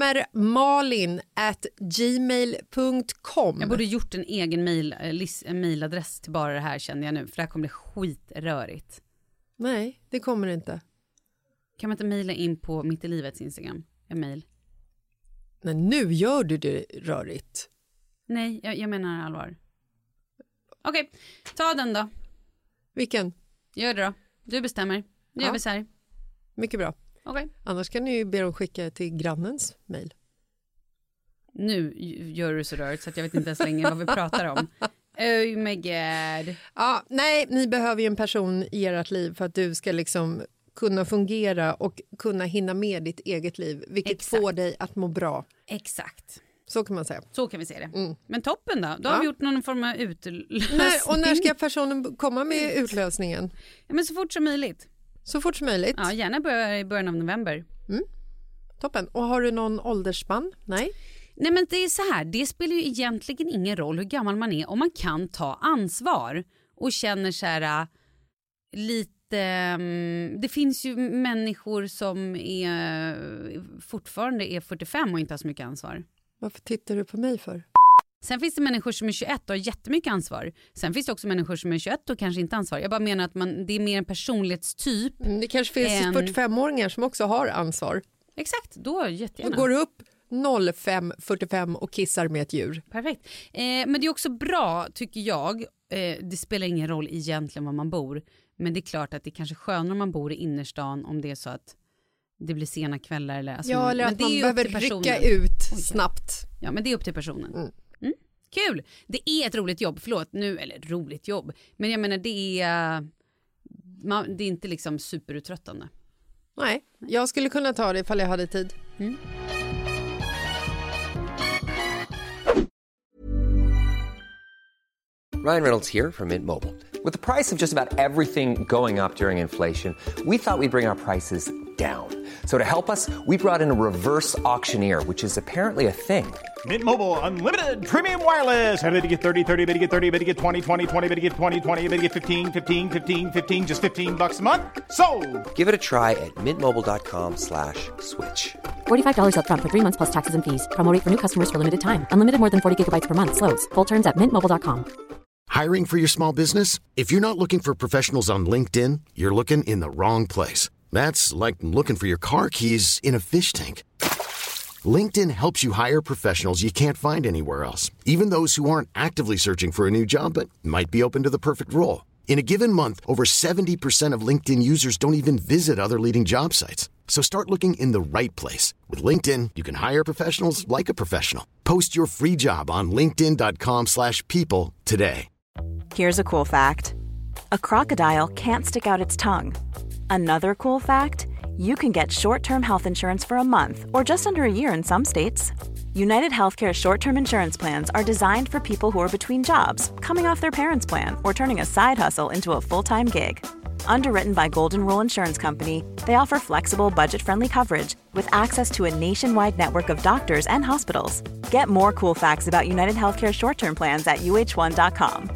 gramermalin@gmail.com. Jag borde gjort en egen mejladress till bara det här känner jag nu. För det här kommer bli skitrörigt. Nej, det kommer det inte. Kan man inte mejla in på Mitt i livets Instagram? En mejl. Men nu gör du det rörigt. Nej, jag menar allvar. Okej, ta den då. Vilken? Gör det då. Du bestämmer. Nu gör vi så här. Mycket bra. Okay. Annars kan ni ju be dem skicka till grannens mejl. Nu gör du så rörigt så att jag vet inte ens längre vad vi pratar om. Oh my god. Ja, nej, ni behöver ju en person i ert liv för att du ska liksom kunna fungera och kunna hinna med ditt eget liv. Vilket får dig att må bra. Exakt. Så kan man säga. Så kan vi se det. Men toppen då? Då har vi gjort någon form av utlösning. Och när ska personen komma med utlösningen? Ja, men så fort som möjligt. Så fort som möjligt? Ja, gärna i början av november. Toppen. Och har du någon åldersspann? Nej? Nej, men det är så här. Det spelar ju egentligen ingen roll hur gammal man är om man kan ta ansvar och känner så här lite... Det finns ju människor som fortfarande är 45 och inte har så mycket ansvar. Varför tittar du på mig för? Sen finns det människor som är 21 och har jättemycket ansvar. Sen finns det också människor som är 21 och kanske inte ansvar. Jag bara menar att det är mer en personlighetstyp. Det kanske finns 45-åringar som också har ansvar. Exakt, då jättegärna. Då går du upp 05:45 och kissar med ett djur. Perfekt. Men det är också bra, tycker jag. Det spelar ingen roll egentligen var man bor. Men det är klart att det är kanske skönare om man bor i innerstan om det är så att det blir sena kvällar. Eller, alltså, ja, eller men att det man är behöver rycka ut snabbt. Ja, men det är upp till personen. Kul! Det är ett roligt jobb, eller roligt jobb. Men jag menar, det är inte liksom superuttröttande. Nej, jag skulle kunna ta det ifall jag hade tid. Ryan Reynolds here from Mint Mobile. With the price of just about everything going up during inflation, we thought we'd bring our prices down. So to help us, we brought in a reverse auctioneer, which is apparently a thing. Mint Mobile Unlimited Premium Wireless. How to get 30, 30, bit to get 30, bit to get 20, 20, 20, bit to get 20, 20, bit to get 15, 15, 15, 15, just $15 a month? Sold! Give it a try at mintmobile.com/switch. $45 up front for 3 months plus taxes and fees. Promo rate for new customers for limited time. Unlimited more than 40 gigabytes per month. Slows full terms at mintmobile.com. Hiring for your small business? If you're not looking for professionals on LinkedIn, you're looking in the wrong place. That's like looking for your car keys in a fish tank. LinkedIn helps you hire professionals you can't find anywhere else, even those who aren't actively searching for a new job but might be open to the perfect role. In a given month, over 70% of LinkedIn users don't even visit other leading job sites. So start looking in the right place. With LinkedIn, you can hire professionals like a professional. Post your free job on linkedin.com/people today. Here's a cool fact. A crocodile can't stick out its tongue. Another cool fact, you can get short-term health insurance for a month or just under a year in some states. United Healthcare short-term insurance plans are designed for people who are between jobs, coming off their parents' plan, or turning a side hustle into a full-time gig. Underwritten by Golden Rule Insurance Company, they offer flexible, budget-friendly coverage with access to a nationwide network of doctors and hospitals. Get more cool facts about United Healthcare short-term plans at uh1.com.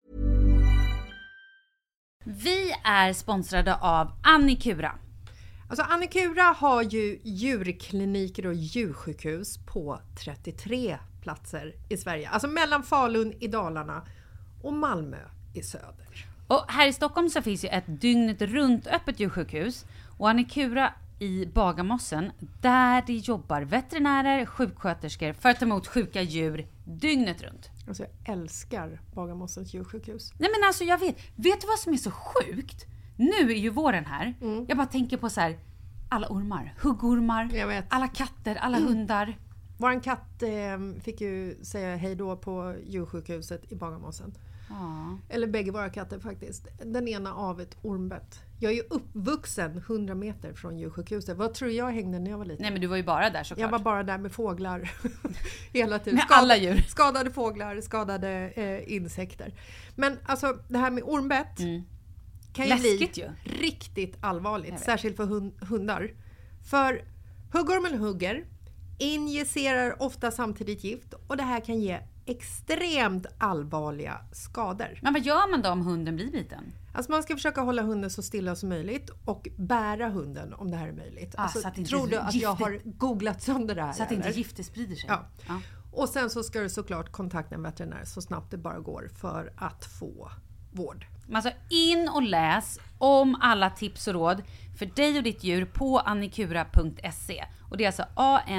Vi är sponsrade av Annikura. Alltså Annikura har ju djurkliniker och djursjukhus på 33 platser i Sverige. Alltså mellan Falun i Dalarna och Malmö i söder. Och här i Stockholm så finns ju ett dygnet runt öppet djursjukhus. Och Annikura i Bagarmossen, där det jobbar veterinärer, sjuksköterskor för att ta emot sjuka djur dygnet runt. Alltså jag älskar Bagarmossens djursjukhus. Nej men alltså jag vet du vad som är så sjukt? Nu är ju våren här. Jag bara tänker på så här, alla ormar, huggormar, alla katter, alla hundar. Våran katt fick ju säga hej då på djursjukhuset i Bagarmossen. Eller bägge våra katter faktiskt. Den ena av ett ormbett. Jag är ju uppvuxen 100 meter från djursjukhuset. Vad tror jag hängde när jag var liten? Nej men du var ju bara där såklart. Jag var bara där med fåglar hela tiden. Med alla djur. Skadade fåglar, skadade insekter. Men alltså det här med ormbett kan ju bli riktigt allvarligt. Särskilt för hundar. För huggormen hugger, injicerar ofta samtidigt gift och det här kan ge extremt allvarliga skador. Men vad gör man då om hunden blir biten? Alltså man ska försöka hålla hunden så stilla som möjligt och bära hunden om det här är möjligt. Alltså, så att inte tror du att jag har googlat sönder det här? Så att inte giftet sprider sig? Ja. Och sen så ska du såklart kontakta en veterinär så snabbt det bara går för att få vård. Alltså in och läs om alla tips och råd för dig och ditt djur på annikura.se. Och det är alltså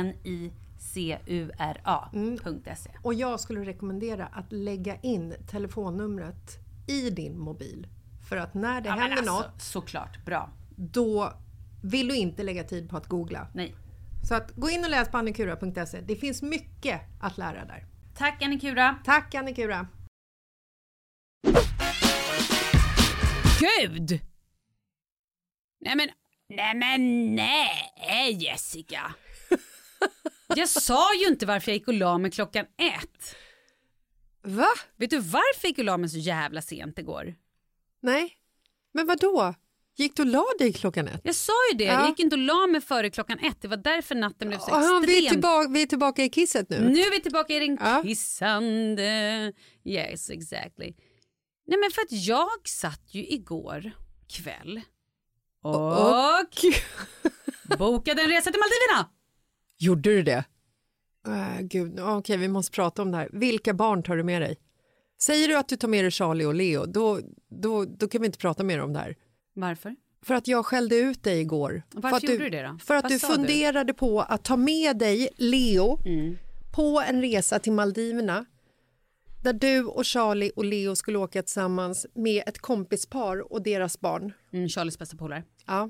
ANICURA.se. Och jag skulle rekommendera att lägga in telefonnumret i din mobil. För att när det händer något, såklart, bra. Då vill du inte lägga tid på att googla. Nej. Så att gå in och läs på annikura.se. Det finns mycket att lära där. Tack Annikura. Tack Annikura. Gud! Nej Jessica. Jag sa ju inte varför jag gick och la mig 1:00. Va? Vet du varför jag gick och la mig så jävla sent igår? Nej, men vadå? Gick du och la dig 1:00? Jag sa ju det, jag gick inte och la mig före 1:00. Det var därför natten blev så extremt. Vi är tillbaka i kisset nu. Nu är vi tillbaka i den kissande. Yes, exactly. Nej men för att jag satt ju igår kväll och bokade en resa till Maldiverna. Gjorde du det? Gud, okej, vi måste prata om det här. Vilka barn tar du med dig? Säger du att du tar med dig Charlie och Leo, då kan vi inte prata mer om det här. Varför? För att jag skällde ut dig igår. Varför gjorde du det då? För att du funderade på att ta med dig Leo på en resa till Maldiverna. Där du och Charlie och Leo skulle åka tillsammans med ett kompispar och deras barn. Charlies bästa polare. Ja.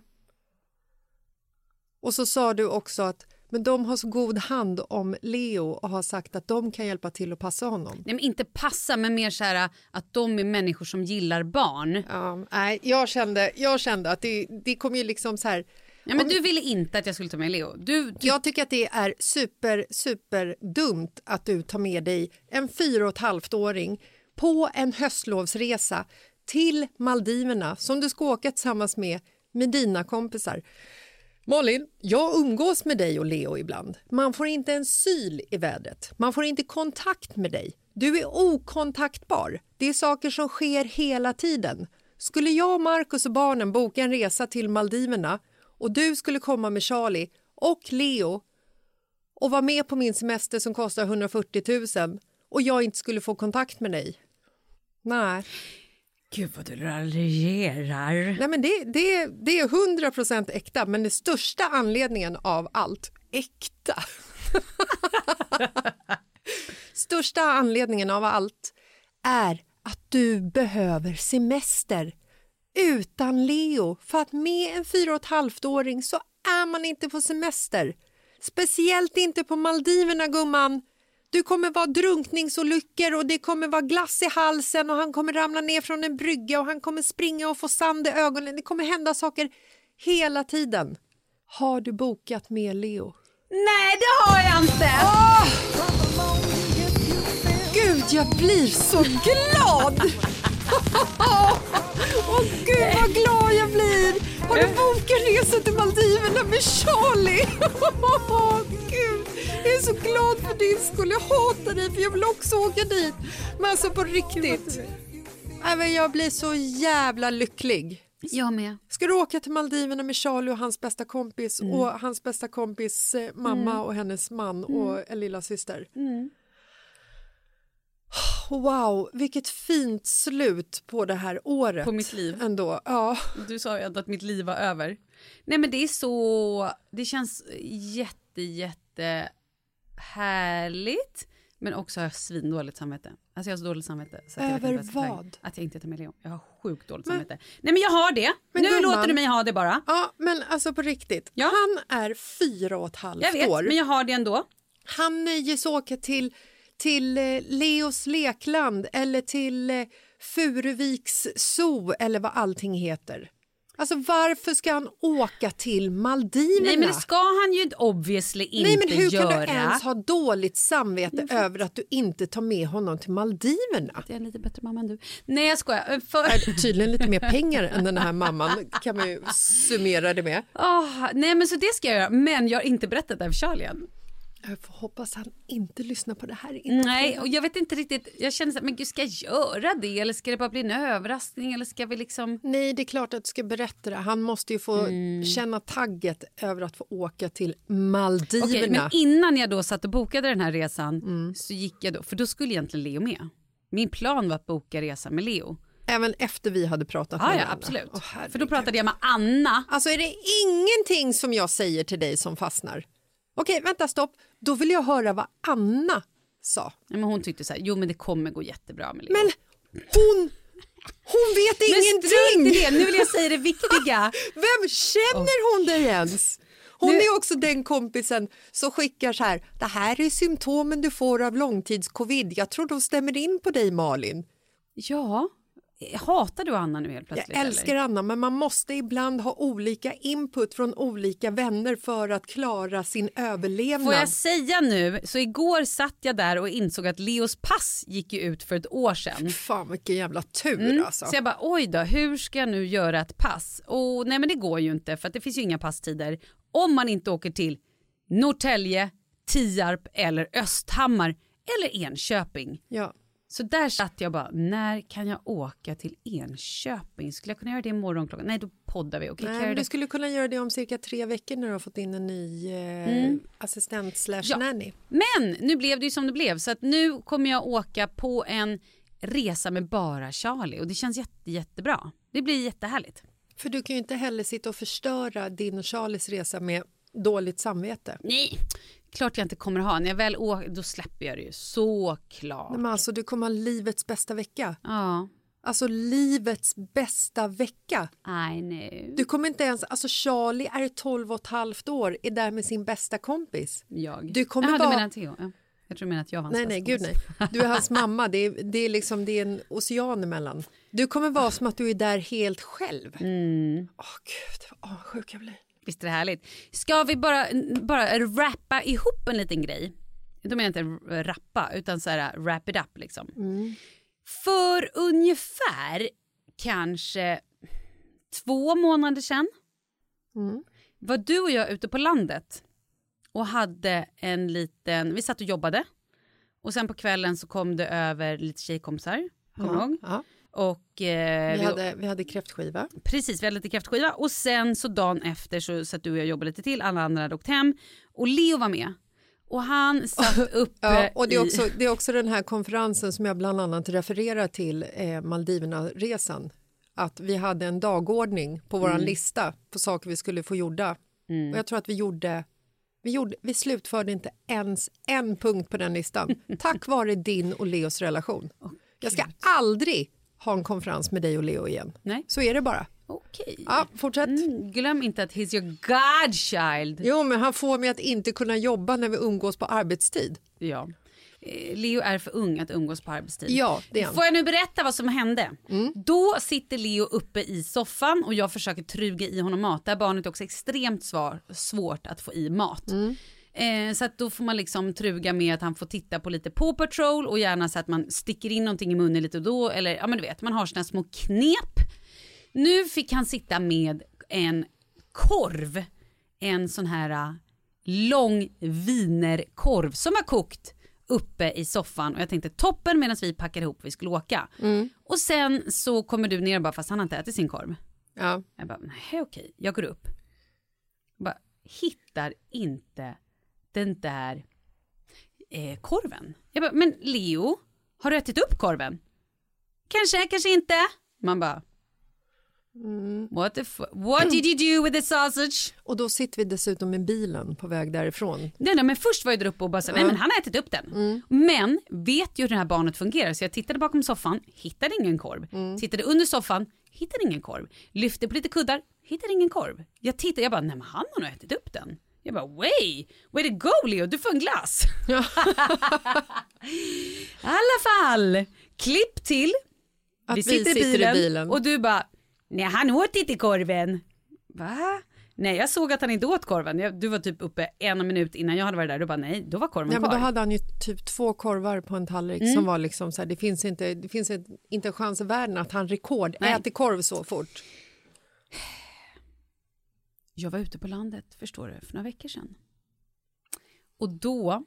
Och så sa du också att men de har så god hand om Leo och har sagt att de kan hjälpa till att passa honom. Nej, men inte passa, men mer så här att de är människor som gillar barn. Ja, nej, jag kände att det kommer ju liksom så här. Ja, men du ville inte att jag skulle ta med Leo. Jag tycker att det är super dumt att du tar med dig en 4,5-åring på en höstlovsresa till Maldiverna som du ska åka tillsammans med dina kompisar. Malin, jag umgås med dig och Leo ibland. Man får inte en syl i vädret. Man får inte kontakt med dig. Du är okontaktbar. Det är saker som sker hela tiden. Skulle jag, Marcus och barnen boka en resa till Maldiverna och du skulle komma med Charlie och Leo och vara med på min semester som kostar 140 000 och jag inte skulle få kontakt med dig? Nej. Gud vad du raljerar. Nej, men det är 100% äkta, men den största anledningen av allt, äkta. Största anledningen av allt är att du behöver semester utan Leo. För att med en 4,5-åring så är man inte på semester. Speciellt inte på Maldiverna, gumman. Du kommer vara drunkningsolyckor och det kommer vara glass i halsen och han kommer ramla ner från en brygga och han kommer springa och få sand i ögonen. Det kommer hända saker hela tiden. Har du bokat med Leo? Nej, det har jag inte. Gud, jag blir så glad. Gud, vad glad jag blir. Har du bokat resa till Maldiverna med Charlie? Gud, jag är så glad för din skull. Jag hatar dig för jag vill också åka dit. Men alltså på riktigt. Jag blir så jävla lycklig. Jag med. Ska du åka till Maldiverna med Charlie och hans bästa kompis och hans bästa kompis mamma och hennes man och en lilla syster? Wow, vilket fint slut på det här året. På mitt liv. Ändå, ja. Du sa ju att mitt liv var över. Nej, men det är så... Det känns jätte härligt. Men också har jag svindåligt samvete. Alltså jag har så dåligt samvete. Så att över vad? Att jag inte tar med Leo. Jag har sjukt dåligt samvete. Nej, men jag har det. Nu gumman, låter du mig ha det bara. Ja, men alltså på riktigt. Ja. Han är 4,5 år. Jag vet, men jag har det ändå. Han nöjes åka till Leos lekland eller till Furuviks zoo eller vad allting heter. Alltså varför ska han åka till Maldiverna? Nej, men det ska han ju obviously inte göra. Nej, men hur kan du ens ha dåligt samvete över att du inte tar med honom till Maldiverna? Jag är en lite bättre mamma än du. Nej, jag skojar. Tydligen lite mer pengar än den här mamman kan man ju summera det med. Nej, men så det ska jag göra. Men jag har inte berättat det för Charlie än. Jag får hoppas han inte lyssnar på det här. Nej, och jag vet inte riktigt. Jag känner så här, men gud, ska jag göra det? Eller ska det bara bli en överraskning? Eller ska vi liksom... Nej, det är klart att du ska berätta det. Han måste ju få känna tagget över att få åka till Maldiverna. Okej, men innan jag då satt och bokade den här resan så gick jag då, för då skulle egentligen Leo med. Min plan var att boka resan med Leo. Även efter vi hade pratat med ja, absolut. För då pratade jag med Anna. Alltså är det ingenting som jag säger till dig som fastnar? Okej, vänta, stopp. Då vill jag höra vad Anna sa. Ja, men hon tyckte så här, jo men det kommer gå jättebra med Leo. Men hon vet ingenting. Det. Nu vill jag säga det viktiga. Vem känner hon dig ens? Hon är också den kompisen som skickar så här, det här är symptomen du får av långtidscovid. Jag tror de stämmer in på dig, Malin. Ja. Hatar du Anna nu helt plötsligt? Jag älskar Anna, men man måste ibland ha olika input från olika vänner för att klara sin överlevnad. Får jag säga nu, så igår satt jag där och insåg att Leos pass gick ju ut för ett år sedan. Fan, vilken jävla tur alltså. Så jag bara, oj då, hur ska jag nu göra ett pass? Och nej, men det går ju inte, för att det finns ju inga passtider om man inte åker till Norrtälje, Tierp eller Östhammar eller Enköping. Ja. Så där satt jag bara, när kan jag åka till Enköping? Skulle jag kunna göra det imorgon klockan? Nej, då poddar vi. Okay, nej, du skulle kunna göra det om cirka 3 veckor när du har fått in en ny assistent / nanny. Men nu blev det ju som det blev. Så att nu kommer jag åka på en resa med bara Charlie. Och det känns jättebra. Det blir jättehärligt. För du kan ju inte heller sitta och förstöra din och Charlies resa med dåligt samvete. Nej, klart jag inte kommer ha. När jag väl åker, då släpper jag det ju. Så klart. Men alltså, du kommer ha livets bästa vecka. Ja. Alltså livets bästa vecka. I know. Du kommer inte ens, alltså Charlie är 12,5 år, är där med sin bästa kompis. Du kommer du menar Theo. Ja. Jag tror du menar att jag var hans nej, gud nej. Du är hans mamma, det är liksom, det är en ocean emellan. Du kommer vara som att du är där helt själv. Gud, vad sjuk jag blir. Visst är det härligt. Ska vi bara rappa ihop en liten grej? Då menar jag inte rappa, utan så här wrap it up liksom. För ungefär kanske 2 månader sedan var du och jag ute på landet och hade en liten, vi satt och jobbade och sen på kvällen så kom det över lite tjejkompisar, kommer du ihåg? Ja. Och vi hade kräftskiva. Precis, vi hade lite kräftskiva. Och sen så dagen efter så satt du och jag jobbade lite till. Alla andra hade åkt hem. Och Leo var med. Och han satt uppe och det är också den här konferensen som jag bland annat refererar till, Maldiverna-resan. Att vi hade en dagordning på våran lista på saker vi skulle få gjorda. Och jag tror att vi slutförde inte ens en punkt på den listan. Tack vare din och Leos relation. Jag ska aldrig ha en konferens med dig och Leo igen. Nej. Så är det bara. Okej. Ja, fortsätt. Glöm inte att he's your godchild. Jo, men han får mig att inte kunna jobba när vi umgås på arbetstid. Ja. Leo är för ung att umgås på arbetstid. Ja, det är han. Får jag nu berätta vad som hände? Då sitter Leo uppe i soffan och jag försöker truga i honom mat. Där barnet är också extremt svårt att få i mat. Så att då får man liksom truga med att han får titta på lite Paw Patrol och gärna så att man sticker in någonting i munnen lite och då. Eller ja, men du vet, man har såna små knep. Nu fick han sitta med en korv. En sån här lång wienerkorv som var kokt uppe i soffan. Och jag tänkte toppen medan vi packade ihop vi skulle åka. Och sen så kommer du ner bara fast han har inte ätit sin korv. Ja. Jag bara, nej okej. Jag går upp. Bara, hittar inte den där korven. Jag bara, men Leo, har du ätit upp korven? Kanske inte. Man bara, what did you do with the sausage? Och då sitter vi dessutom i bilen på väg därifrån. Nej, men först var jag där uppe och bara så, nej men han har ätit upp den. Men vet ju hur det här barnet fungerar. Så jag tittade bakom soffan, hittade ingen korv. Tittade under soffan, hittade ingen korv. Lyfte på lite kuddar, hittade ingen korv. Jag tittade, jag bara, nej men han har nog ätit upp den. Jag bara, way to go Leo, du får en glass. I alla fall, klipp till att vi sitter i bilen. Och du bara, nej han åt inte korven. Va? Nej, jag såg att han inte åt korven. Du var typ uppe 1 minut innan jag hade varit där. Du bara, nej, då var korven kvar. Men då hade han ju typ 2 korvar på en tallrik som var liksom så här, det finns inte en chans i världen att han äter korv så fort. Jag var ute på landet, förstår du, för några veckor sedan. Och då,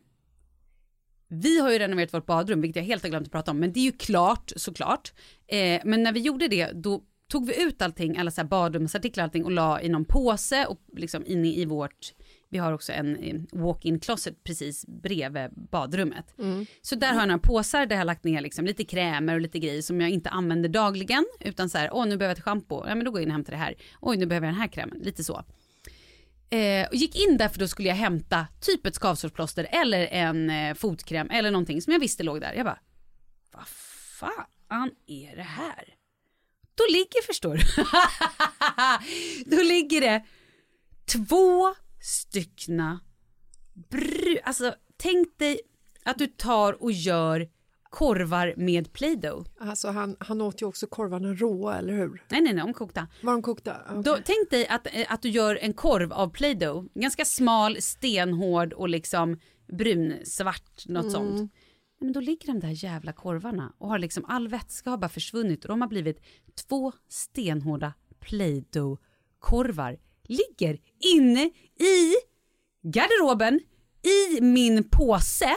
vi har ju renoverat vårt badrum, vilket jag helt har glömt att prata om. Men det är ju klart, såklart. Men när vi gjorde det, då tog vi ut allting, alla så här badrumsartiklar allting och la i någon påse och liksom inne i vårt, vi har också en walk-in closet precis bredvid badrummet. Så där har jag några påsar där jag har lagt ner liksom lite krämer och lite grejer som jag inte använder dagligen utan så här, nu behöver jag ett shampoo, ja men då går jag in och hämtar det här. Nu behöver jag den här krämen, lite så. Och gick in där för då skulle jag hämta typ ett skavsårsplåster eller en fotkräm eller någonting som jag visste låg där. Jag bara, vad fan är det här? Då ligger, förstår du. Då ligger det 2 styckna alltså tänk dig att du tar och gör korvar med Play-Doh. Alltså han åt ju också korvarna råa, eller hur? Nej, de kokta. Var de kokta? Okay. Då, tänk dig att du gör en korv av Play-Doh. Ganska smal, stenhård och liksom brunsvart, något sånt. Men då ligger de där jävla korvarna och har liksom all vätska har bara försvunnit och de har blivit 2 stenhårda Play-Doh-korvar. Ligger inne i garderoben i min påse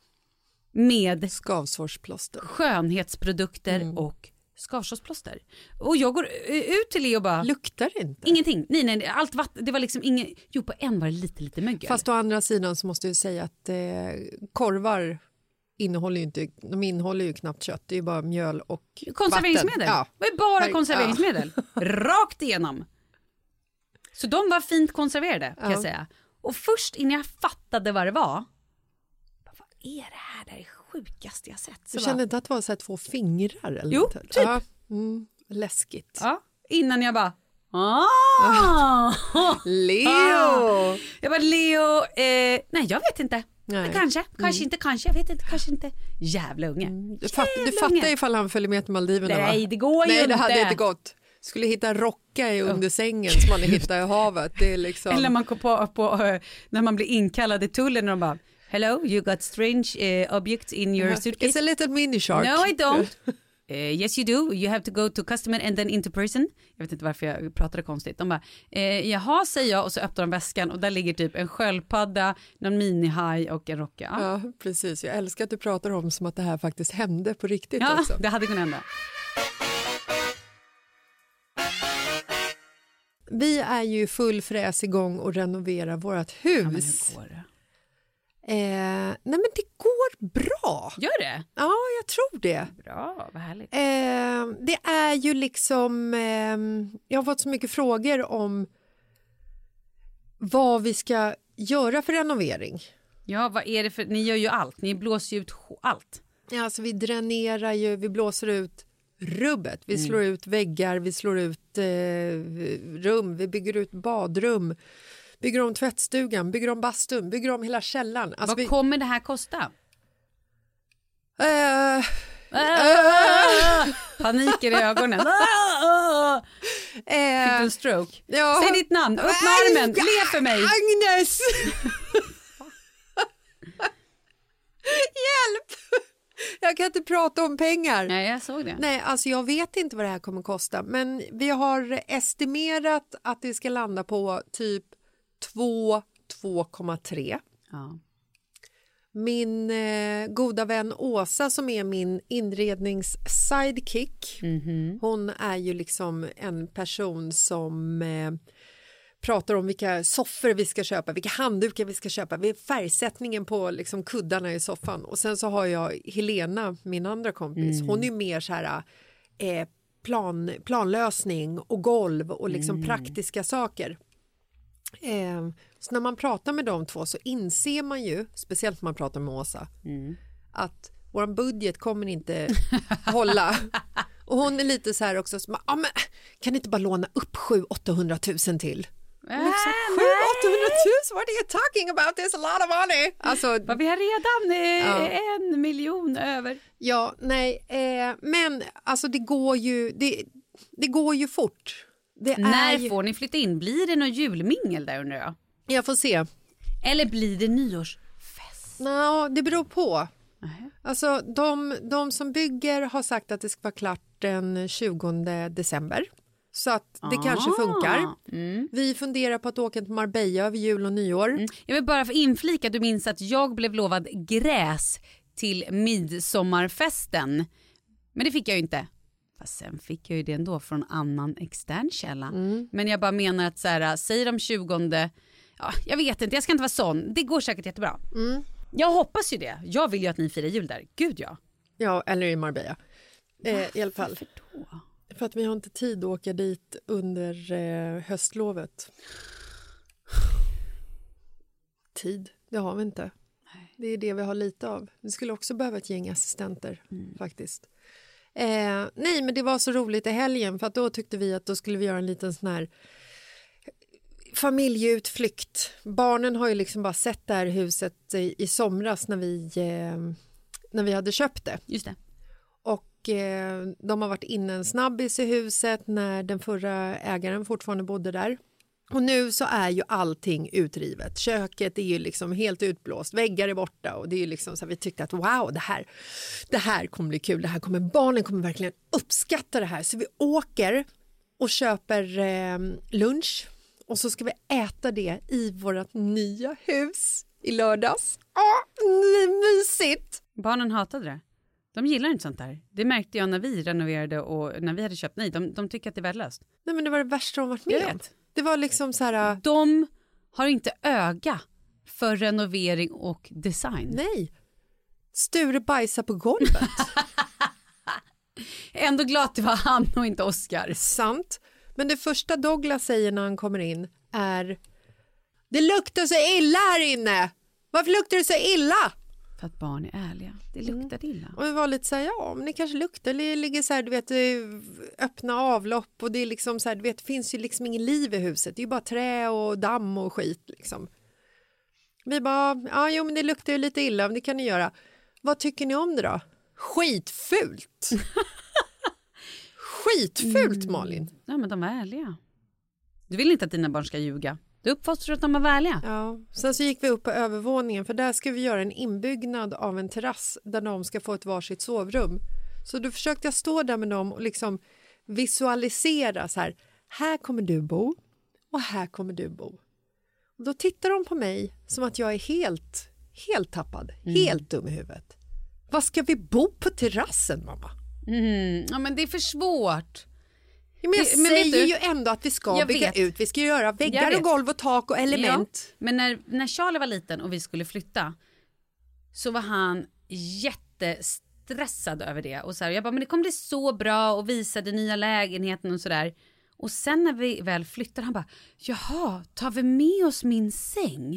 med skavsårsplåster, skönhetsprodukter och skavsårsplåster. Och jag går ut till Leo och bara, luktar det inte? Ingenting. Nej, allt vatten, det var liksom inget. Jo, på en var det lite mögel. Fast å andra sidan så måste jag säga att korvar innehåller ju knappt kött. Det är ju bara mjöl och konserveringsmedel. Ja. Det är bara konserveringsmedel. Rakt igenom. Så de var fint konserverade, kan jag säga. Och först innan jag fattade vad det var, vad är det här? Det är det sjukaste jag sett. Du kände inte att det var så här 2 fingrar? Eller jo, något? typ. Ja. Läskigt. Ja, innan jag bara, Leo! Jag bara, Leo, nej jag vet inte. Nej. Kanske inte, jag vet inte, kanske inte. Jävla unge. Du fattar ifall han följer med till Maldiverna, nej, va? Det går ju inte. Nej, det hade inte gått. Skulle hitta rocka under sängen som man hittar i havet. Det är liksom... Eller man kom på när man blir inkallad i tullen och de bara, hello, you got strange objects in your suitcase. It's a little mini shark. No, I don't. Yes you do, you have to go to customer and then into person. Jag vet inte varför jag pratade konstigt. De bara, jaha säger jag och så öppnar de väskan och där ligger typ en sköldpadda, någon minihaj och en rocka. Ja, precis. Jag älskar att du pratar om som att det här faktiskt hände på riktigt. Ja, också. Det hade kunnat hända. Vi är ju full fräs igång och renoverar vårt hus. Ja, men hur går det? Nej men det går bra. Gör det? Ja, jag tror det. Bra, vad härligt. Det är ju liksom, jag har fått så mycket frågor om vad vi ska göra för renovering. Ja, vad är det för, ni gör ju allt, ni blåser ju ut allt. Ja, alltså vi dränerar ju, vi blåser ut rubbet. Vi slår ut väggar, vi slår ut rum, vi bygger ut badrum. Bygger om tvättstugan, bygger om bastun, bygger om hela källaren. Alltså vad kommer det här kosta? Paniken i ögonen. Fick du en stroke? Ja. Säg ditt namn, upp med armen, le för mig. Agnes! Hjälp! Jag kan inte prata om pengar. Nej, jag såg det. Nej, alltså jag vet inte vad det här kommer kosta. Men vi har estimerat att det ska landa på typ 2,3. Ja. Min goda vän Åsa som är min inrednings-sidekick. Hon är ju liksom en person som pratar om vilka soffor vi ska köpa, vilka handdukar vi ska köpa, färgsättningen på liksom kuddarna i soffan. Och sen så har jag Helena, min andra kompis. Hon är mer så här planlösning och golv och liksom praktiska saker. Så när man pratar med de två så inser man ju, speciellt när man pratar med Åsa, att vår budget kommer inte hålla. Och hon är lite så här också, som, men, kan ni inte bara låna upp 700-800 000 till? 700-800 000, what are you talking about? There's a lot of money. Alltså, vi har redan 1 miljon över. Ja, nej, men alltså det går ju fort. När får ni flytta in? Blir det någon julmingel där undrar jag? Jag får se. Eller blir det nyårsfest? Nej, det beror på. Alltså de som bygger har sagt att det ska vara klart den 20 december. Så att det kanske funkar. Vi funderar på att åka till Marbella över jul och nyår. Jag vill bara få inflika, du minns att jag blev lovad gräs till midsommarfesten. Men det fick jag ju inte. Fast sen fick jag ju det ändå från annan extern källa. Men jag bara menar att så här, säger de 20, ja, jag vet inte, jag ska inte vara sån. Det går säkert jättebra. Jag hoppas ju det. Jag vill ju att ni firar jul där. Gud ja. Ja, eller i Marbella. I alla fall. Varför då? För att vi har inte tid att åka dit under höstlovet. Tid, det har vi inte. Nej. Det är det vi har lite av. Vi skulle också behöva ett gäng assistenter faktiskt. Nej, men det var så roligt i helgen för att då tyckte vi att då skulle vi göra en liten sån här familjeutflykt. Barnen har ju liksom bara sett det här huset i somras när vi hade köpt det. Just det. Och de har varit inne en snabbis i huset när den förra ägaren fortfarande bodde där. Och nu så är ju allting utrivet. Köket är ju liksom helt utblåst, väggar är borta och det är ju liksom så här, vi tyckte att wow, det här kommer bli kul. Barnen kommer verkligen uppskatta det här. Så vi åker och köper lunch och så ska vi äta det i vårt nya hus i lördags. Mysigt! Barnen hatade det. De gillar inte sånt där. Det märkte jag när vi renoverade och när vi hade köpt. Nej, de tycker att det är värdelöst. Nej, men det var det värsta de varit med om. Det var liksom så här... De har inte öga för renovering och design. Nej. Sture bajsar på golvet. Ändå glad att det var han och inte Oscar. Sant. Men det första Douglas säger när han kommer in är: det luktar så illa här inne. Varför luktar det så illa? För att barn är ärliga. Det luktar illa. Och det var lite så här, ja, men det kanske luktar. Det ligger så här, du vet, öppna avlopp och det är liksom så här, du vet, det finns ju liksom ingen liv i huset. Det är ju bara trä och damm och skit liksom. Vi bara, ja, jo, men det luktar ju lite illa, men det kan ni göra. Vad tycker ni om det då? Skitfult. Skitfult, Malin. Ja, men de är ärliga. Du vill inte att dina barn ska ljuga. Du uppfostrar att de är värliga. Ja, sen så gick vi upp på övervåningen för där ska vi göra en inbyggnad av en terrass där de ska få ett varsitt sovrum. Så då försökte jag stå där med dem och liksom visualisera så här kommer du bo och här kommer du bo. Och då tittar de på mig som att jag är helt tappad, helt dum i huvudet. Vad ska vi bo på terrassen, mamma? Ja, men det är för svårt. Men jag säger ju ändå att vi ska bygga ut. Vi ska göra väggar och golv och tak och element. Ja, men när Charlie var liten och vi skulle flytta så var han jättestressad över det. Och så här, jag bara, men det kommer bli så bra och visa den nya lägenheten och sådär. Och sen när vi väl flyttar, han bara, jaha, tar vi med oss min säng?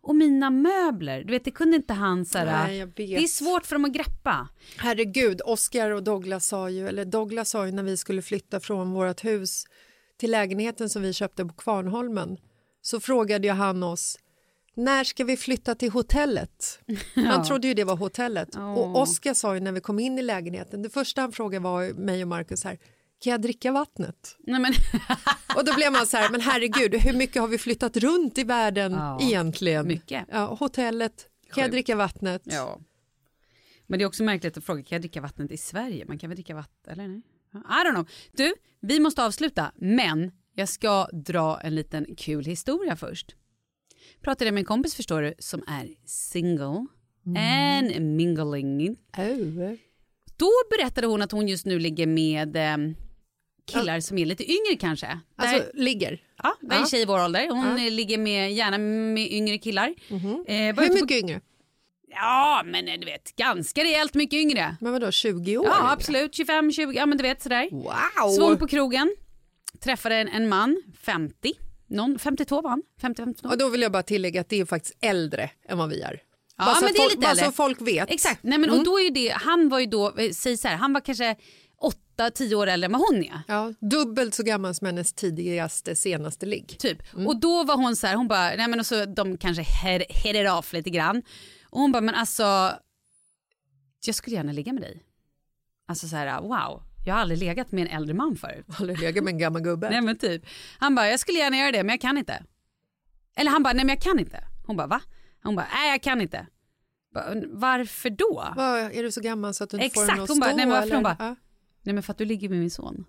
Och mina möbler, du vet, det kunde inte han så här. Nej, jag vet. Det är svårt för dem att greppa. Herregud, Oscar och Douglas sa ju när vi skulle flytta från vårt hus till lägenheten som vi köpte på Kvarnholmen, så frågade ju han oss, när ska vi flytta till hotellet? Han trodde ju det var hotellet. Och Oscar sa ju när vi kom in i lägenheten, det första han frågade var mig och Marcus här, kan jag dricka vattnet? Nej, men... Och då blev man så här, men herregud, hur mycket har vi flyttat runt i världen egentligen? Mycket. Ja, hotellet, kan jag dricka vattnet? Ja. Men det är också märkligt att fråga, kan jag dricka vattnet i Sverige? Man kan väl dricka vatten, eller nej? I don't know. Du, vi måste avsluta, men jag ska dra en liten kul historia först. Pratade med en kompis, förstår du, som är single and mingling. Då berättade hon att hon just nu ligger med killar som är lite yngre kanske. Alltså ligger? Ja, det är en tjej i vår ålder. Hon ligger gärna med yngre killar. Hur mycket yngre? Ja, men du vet, ganska rejält mycket yngre. Men vadå, 20 år? Ja, yngre? absolut, 25, 20, ja men du vet sådär. Wow! Svång på krogen, träffade en man, 50. 52 var han, 50-52. Och då vill jag bara tillägga att det är faktiskt äldre än vad vi är. Ja, bara men det är lite äldre. Så folk vet. Exakt, nej men och då är ju det, han var ju då, säg så här, han var kanske 8-10 år äldre än vad hon är. Ja, dubbelt så gammal som hennes tidigaste, senaste ligg. Typ, och då var hon så här, hon bara, nej men och så de kanske herrar av lite grann. Och hon bara, men alltså, jag skulle gärna ligga med dig. Alltså så här, wow. Jag har aldrig legat med en äldre man förut. Aldrig legat med en gammal gubbe. Nej men typ. Han bara, jag skulle gärna göra det men jag kan inte. Eller han bara, nej men jag kan inte. Hon bara, va? Hon bara, nej jag kan inte. Bara, varför då? Är du så gammal så att du inte exakt, får den att hon bara, stå? Nej men varför? Eller? Hon bara, nej men för att du ligger med min son.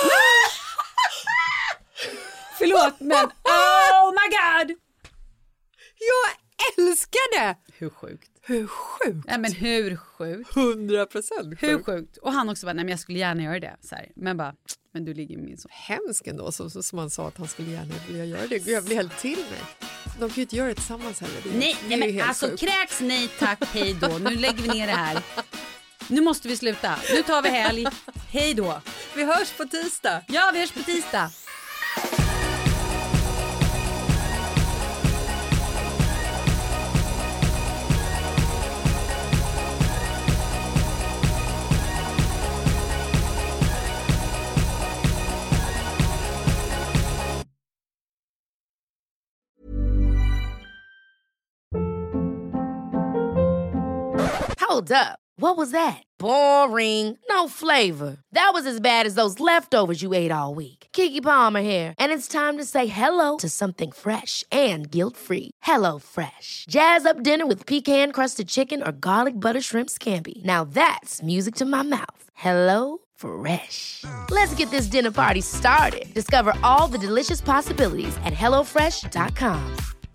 Förlåt men, oh my god! Jag älskar det! Hur sjukt? Hur sjukt? Nej men hur sjukt? 100% Hur sjukt? Och han också bara, nej men jag skulle gärna göra det. Så här. Men bara, men du ligger med min son. Hemskt ändå, som man sa att han skulle gärna vilja göra det. Jag blir helt till mig. De kan ju inte göra det tillsammans heller. Nej men alltså sjukt. Kräks, nej tack, hej då. Nu lägger vi ner det här. Nu måste vi sluta. Nu tar vi helg. Hej då. Vi hörs på tisdag. Ja, vi hörs på tisdag. Hold up. What was that? Boring. No flavor. That was as bad as those leftovers you ate all week. Keke Palmer here, and it's time to say hello to something fresh and guilt-free. Hello Fresh. Jazz up dinner with pecan-crusted chicken or garlic butter shrimp scampi. Now that's music to my mouth. Hello Fresh. Let's get this dinner party started. Discover all the delicious possibilities at hellofresh.com.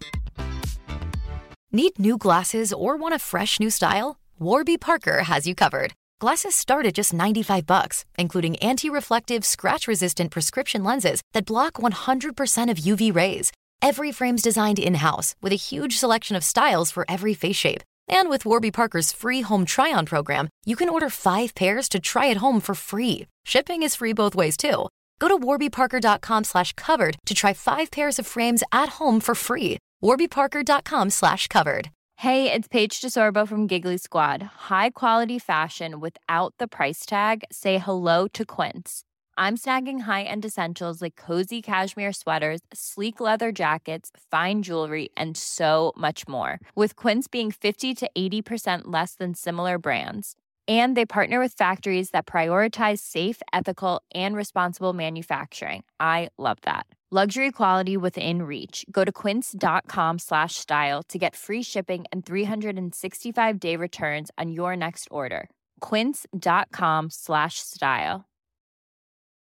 Need new glasses or want a fresh new style? Warby Parker has you covered. Glasses start at just $95, including anti-reflective, scratch-resistant prescription lenses that block 100% of UV rays. Every frame's designed in-house with a huge selection of styles for every face shape. And with Warby Parker's free home try-on program, you can order 5 pairs to try at home for free. Shipping is free both ways, too. Go to warbyparker.com/covered to try 5 pairs of frames at home for free. warbyparker.com/covered. Hey, it's Paige DeSorbo from Giggly Squad. High quality fashion without the price tag. Say hello to Quince. I'm snagging high-end essentials like cozy cashmere sweaters, sleek leather jackets, fine jewelry, and so much more. With Quince being 50 to 80% less than similar brands. And they partner with factories that prioritize safe, ethical, and responsible manufacturing. I love that. Luxury quality within reach. Go to quince.com/style to get free shipping and 365-day returns on your next order. Quince.com/style.